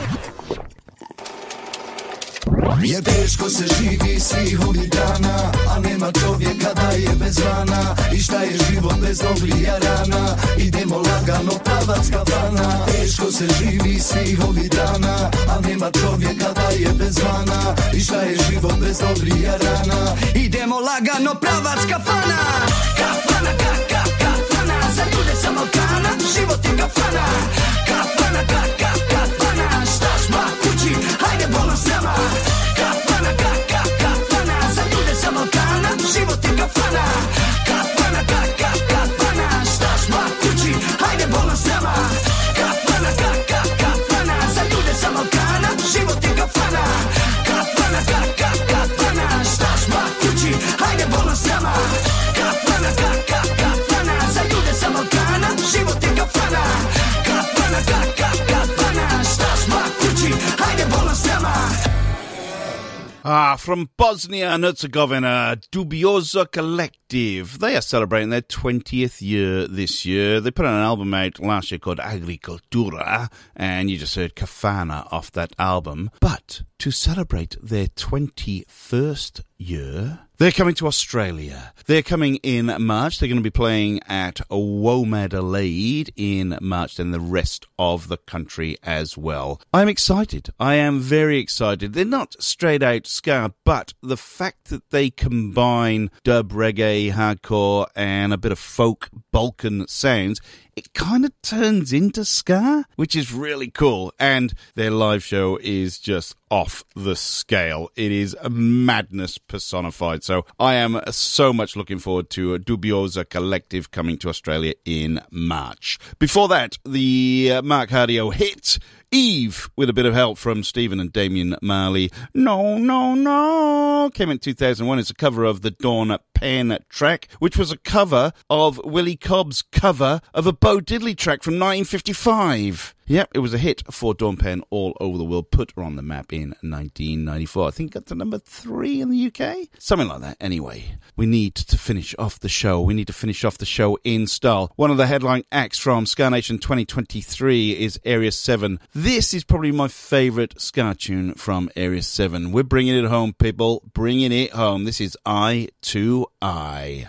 Je teško se živi svih ovih dana, a nema čovjeka da je bez vana. I šta je život bez dobrih rana? Idemo lagano, pravac kafana. Teško se živi svih ovih dana, a nema čovjeka da je bez vana. I šta je život bez dobrih rana? Idemo lagano, pravac kafana. Kafana, ka, ka, kafana. Za ljude sa Balkana, život je kafana. Kafana, ka, ka, kafana. Štaš pa kući, hajde bolno s nama. Kafana, ka, ka, kafana. Za ljude sa Balkana, život je kafana. Kafana, ka, ka, kafana. Štaš pa kući, hajde bolno s nama. Kafana, ka, ka, kafana. Za ljude sa Balkana, život je kafana. Kafana, ka, ka, kafana. Štaš pa kući, hajde bolno s nama. Kafana, ka, ka, kafana. Za ljude sa Balkana, život je kafana. Kafana, ka, ka, kafana. Štaš pa kući, hajde bolno s nama. Ah, from Bosnia and Herzegovina, Dubioza Collective. They are celebrating their twentieth year this year. They put an album out last year called Agricultura, and you just heard Kafana off that album. But to celebrate their twenty-first year, They're coming to Australia. They're coming in March. They're going to be playing at Womadelaide Adelaide in March, and the rest of the country as well. I'm excited. I am very excited. They're not straight out ska, but the fact that they combine dub, reggae, hardcore, and a bit of folk Balkan sounds, it kind of turns into ska, which is really cool. And their live show is just off the scale. It is a madness personified. So I am so much looking forward to a Dubiosa Collective coming to Australia in March. Before that, the uh, Mark Hardio hit Eve, with a bit of help from Stephen and Damian Marley. No, no, no. Came in two thousand one. It's a cover of the Dawn Penn track, which was a cover of Willie Cobb's cover of a Bo Diddley track from nineteen fifty-five. Yep, it was a hit for Dawn Penn all over the world. Put her on the map in nineteen ninety-four. I think it got to number three in the U K. Something like that. Anyway, we need to finish off the show. We need to finish off the show in style. One of the headline acts from Ska Nation twenty twenty-three is Area seven. This is probably my favourite ska tune from Area seven. We're bringing it home, people. Bringing it home. This is Eye to Eye.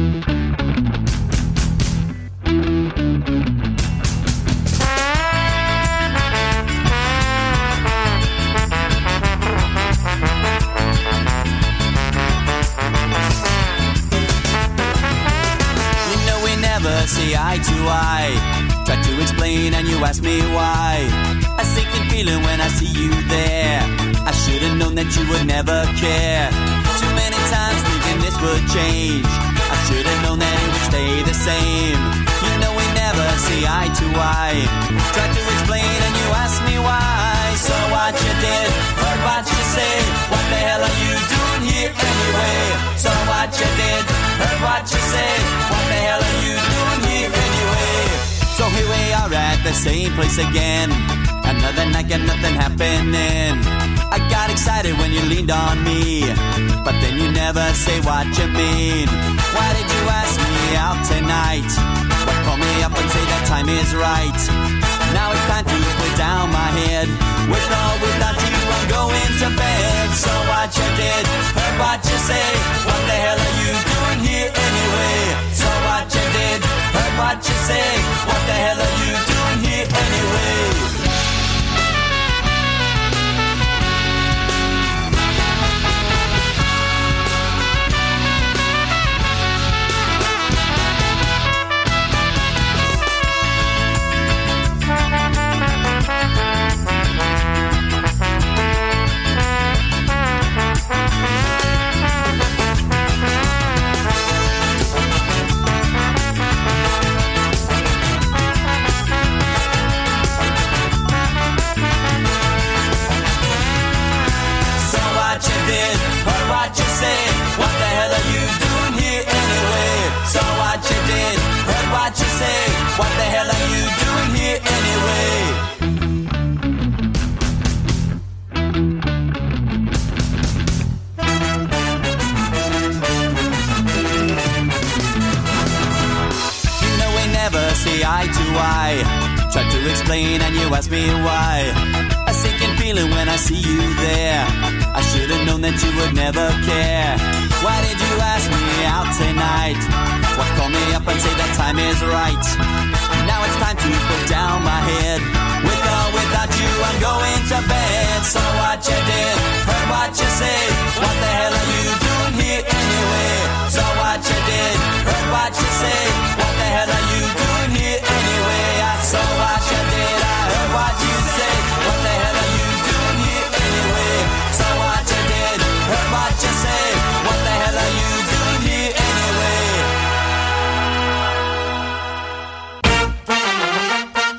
See eye to eye, try to explain and you ask me why. A sinking feeling when I see you there. I should've known that you would never care. Too many times thinking this would change. I should've known that it would stay the same. You know we never see eye to eye. Try to explain and you ask me why. So what you did, heard what you said. What the hell are you doing here anyway? So what you did, heard what you said. What the hell are you doing here anyway? So here we are at the same place again. Another night and nothing happening. I got excited when you leaned on me, but then you never say what you mean. Why did you ask me out tonight? But call me up and say that time is right. Now it's time to put down my head. With or without you, I'm going to bed. So what you did, heard what you say. What the hell are you doing here anyway? So what you did, heard what you say. What the hell are you doing here anyway? Heard what you said. What the hell are you doing here anyway? So what you did, heard what you said. What the hell are you doing here anyway? You know we never see eye to eye. Try to explain and you ask me why. A sinking feeling when I see you there. I should've known that you would never care. Why did you ask me out tonight? Well, call me up and say that time is right. Now it's time to put down my head. With or without you, I'm going to bed. So what you did, heard what you said. What the hell are you doing here anyway? So what you did, heard what you said. What the hell are you doing here anyway? I saw what you did, I heard what you said. What the hell are you doing here anyway? So what you did, heard what you said. What the hell are you doing here anyway?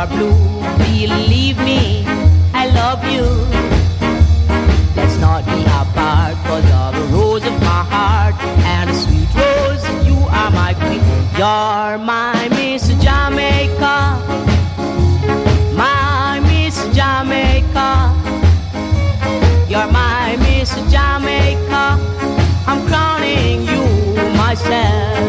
are blue, believe me, I love you. Let's not be apart, cause you're the rose of my heart, and a sweet rose, you are my queen. You're my Miss Jamaica, my Miss Jamaica. You're my Miss Jamaica, I'm crowning you myself.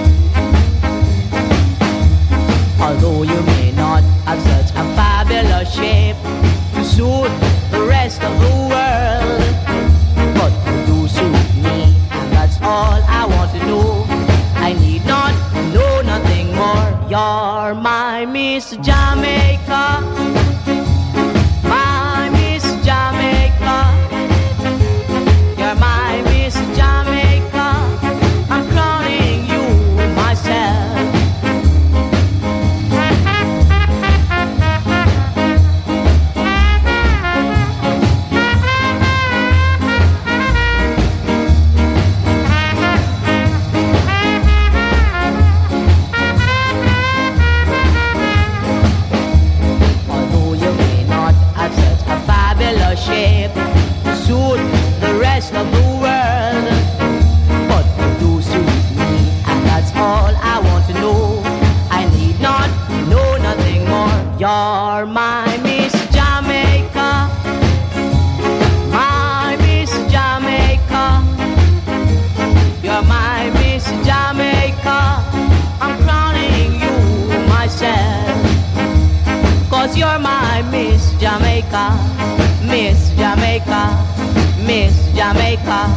Although you may not have such a fabulous shape to suit the rest of the world, but you do suit me, and that's all I want to know. I need not know nothing more. You're my Miss Jamaica, my Miss Jamaica. You're my Miss Jamaica, I'm crowning you myself. Shape to suit the rest of the world, but you do suit me, and that's all I want to know. I need not know nothing more. You're my Miss Jamaica, my Miss Jamaica. You're my Miss Jamaica, I'm crowning you myself, cause you're my Miss Jamaica, Miss Jamaica, Miss Jamaica.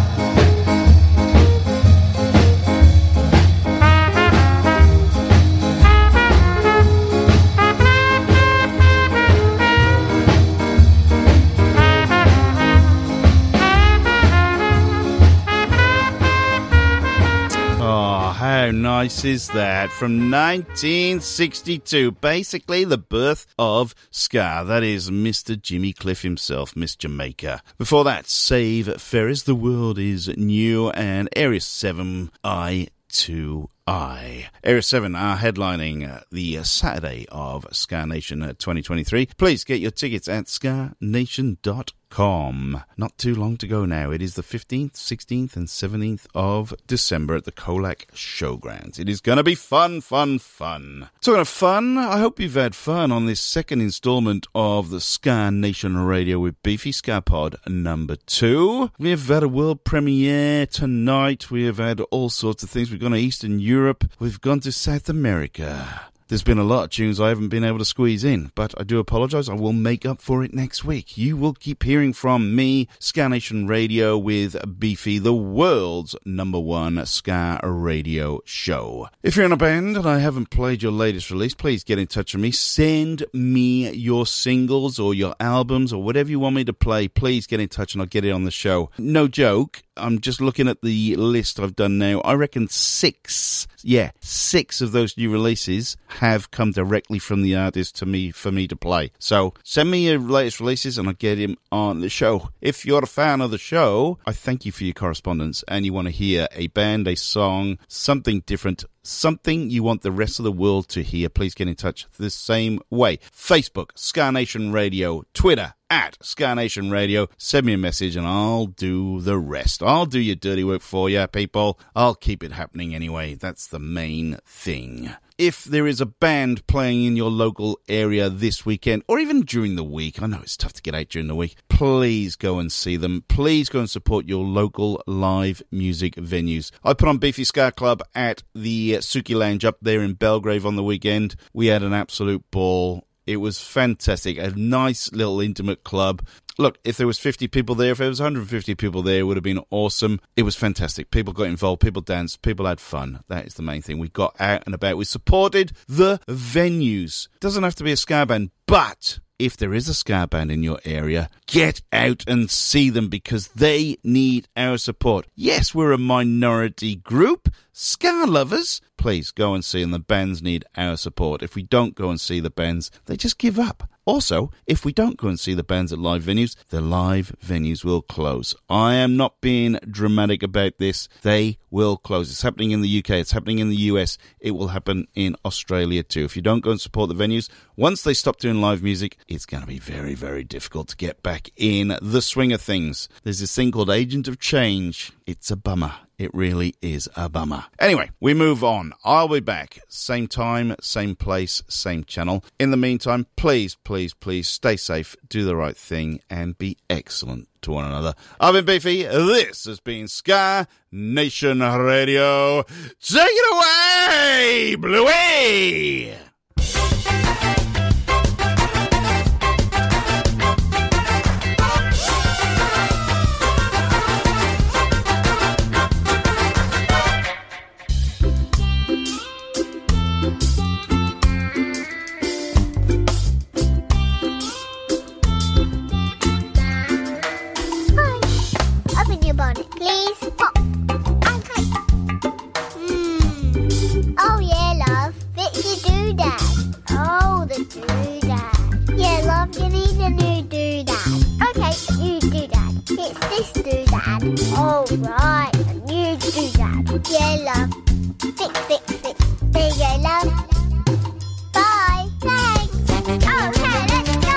Oh, how nice is that? From nineteen sixty-two, basically the birth of ska. That is Mister Jimmy Cliff himself, Miss Jamaica. Before that, Save Ferris, The World Is New, and Area seven, I two I. Area seven are headlining uh, the uh, Saturday of Ska Nation uh, twenty twenty-three. Please get your tickets at ska nation dot com. Not too long to go now. It is the fifteenth, sixteenth and seventeenth of December at the Colac Showgrounds. It is going to be fun, fun, fun. Talking of fun, I hope you've had fun on this second instalment of the Ska Nation Radio with Beefy Ska Pod number two. We have had a world premiere tonight. We have had all sorts of things. We've gone to Eastern Europe. We've gone to South America. There's been a lot of tunes I haven't been able to squeeze in, but I do apologise. I will make up for it next week. You will keep hearing from me, Ska Nation Radio with Beefy, the world's number one ska radio show. If you're in a band and I haven't played your latest release, please get in touch with me. Send me your singles or your albums or whatever you want me to play. Please get in touch and I'll get it on the show. No joke. I'm just looking at the list I've done now. I reckon six, yeah, six of those new releases have come directly from the artist to me for me to play. So send me your latest releases and I'll get him on the show. If you're a fan of the show, I thank you for your correspondence and you want to hear a band, a song, something different, something you want the rest of the world to hear, please get in touch the same way. Facebook, Ska Nation Radio, Twitter, at Ska Nation Radio. Send me a message and I'll do the rest. I'll do your dirty work for you, people. I'll keep it happening anyway. That's the main thing. If there is a band playing in your local area this weekend, or even during the week, I know it's tough to get out during the week, please go and see them. Please go and support your local live music venues. I put on Beefy Ska Club at the Suki Lounge up there in Belgrave on the weekend. We had an absolute ball. It was fantastic. A nice little intimate club. Look, if there was fifty people there, if there was one hundred fifty people there, it would have been awesome. It was fantastic. People got involved. People danced. People had fun. That is the main thing. We got out and about. We supported the venues. Doesn't have to be a ska band, but if there is a ska band in your area, get out and see them because they need our support. Yes, we're a minority group. Ska lovers, please go and see them. The bands need our support. If we don't go and see the bands, they just give up. Also, if we don't go and see the bands at live venues, the live venues will close. I am not being dramatic about this. They will close. It's happening in the U K. It's happening in the U S. It will happen in Australia too. If you don't go and support the venues, once they stop doing live music, it's going to be very, very difficult to get back in the swing of things. There's this thing called Agent of Change. It's a bummer. It really is a bummer. Anyway, we move on. I'll be back. Same time, same place, same channel. In the meantime, please, please, please stay safe, do the right thing, and be excellent to one another. I've been Beefy. This has been Ska Nation Radio. Take it away, Bluey! Please pop. Okay. Mm. Oh yeah, love. Fix your doodad. Oh, the doodad. Yeah, love, you need a new doodad. Okay, new doodad. It's this doodad. Oh right, a new doodad. Yeah, love. Fix, fix, fix. There you go, love. Bye. Thanks. Okay, let's go.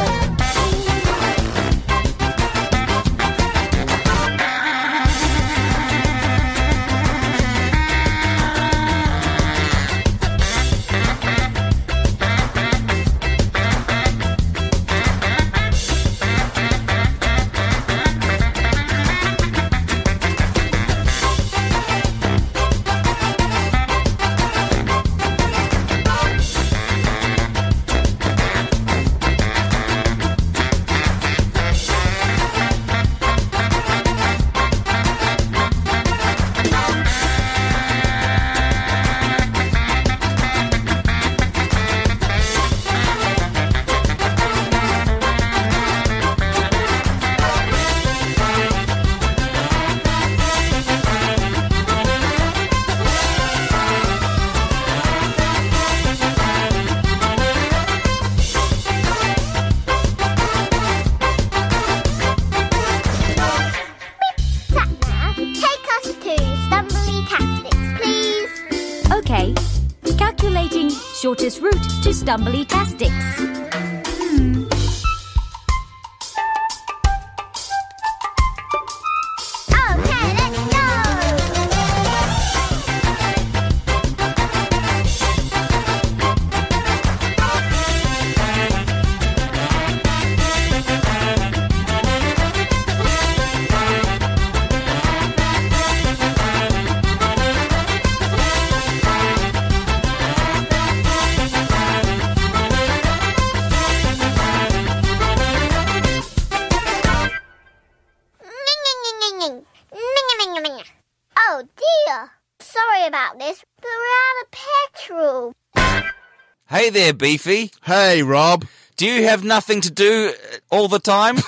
Shortest route to Stumbly-tastics. Hmm. Okay, let's go! Oh dear. Sorry about this, but we're out of petrol. Hey there, Beefy. Hey, Rob. Do you have nothing to do all the time?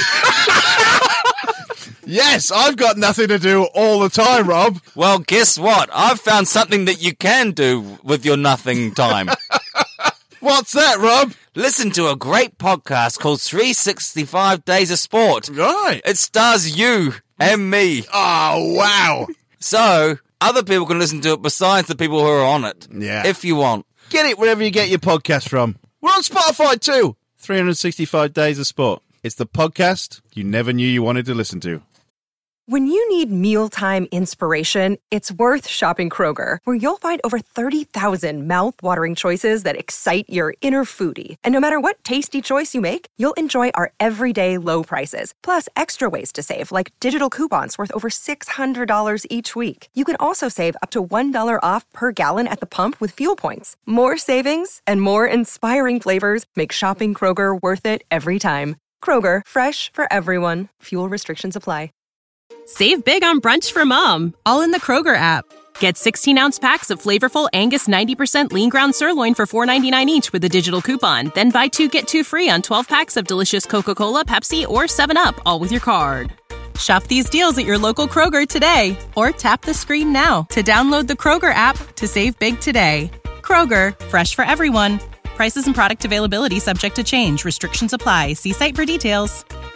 Yes, I've got nothing to do all the time, Rob. Well, guess what? I've found something that you can do with your nothing time. What's that, Rob? Listen to a great podcast called three sixty-five Days of Sport. Right. It stars you and me. Oh, wow. So, other people can listen to it besides the people who are on it. Yeah. If you want. Get it wherever you get your podcast from. We're on Spotify too. three sixty-five Days of Sport. It's the podcast you never knew you wanted to listen to. When you need mealtime inspiration, it's worth shopping Kroger, where you'll find over thirty thousand mouth-watering choices that excite your inner foodie. And no matter what tasty choice you make, you'll enjoy our everyday low prices, plus extra ways to save, like digital coupons worth over six hundred dollars each week. You can also save up to one dollar off per gallon at the pump with fuel points. More savings and more inspiring flavors make shopping Kroger worth it every time. Kroger, fresh for everyone. Fuel restrictions apply. Save big on brunch for mom, all in the Kroger app. Get sixteen-ounce packs of flavorful Angus ninety percent lean ground sirloin for four ninety-nine each with a digital coupon. Then buy two, get two free on twelve packs of delicious Coca-Cola, Pepsi, or seven up, all with your card. Shop these deals at your local Kroger today, or tap the screen now to download the Kroger app to save big today. Kroger, fresh for everyone. Prices and product availability subject to change. Restrictions apply. See site for details.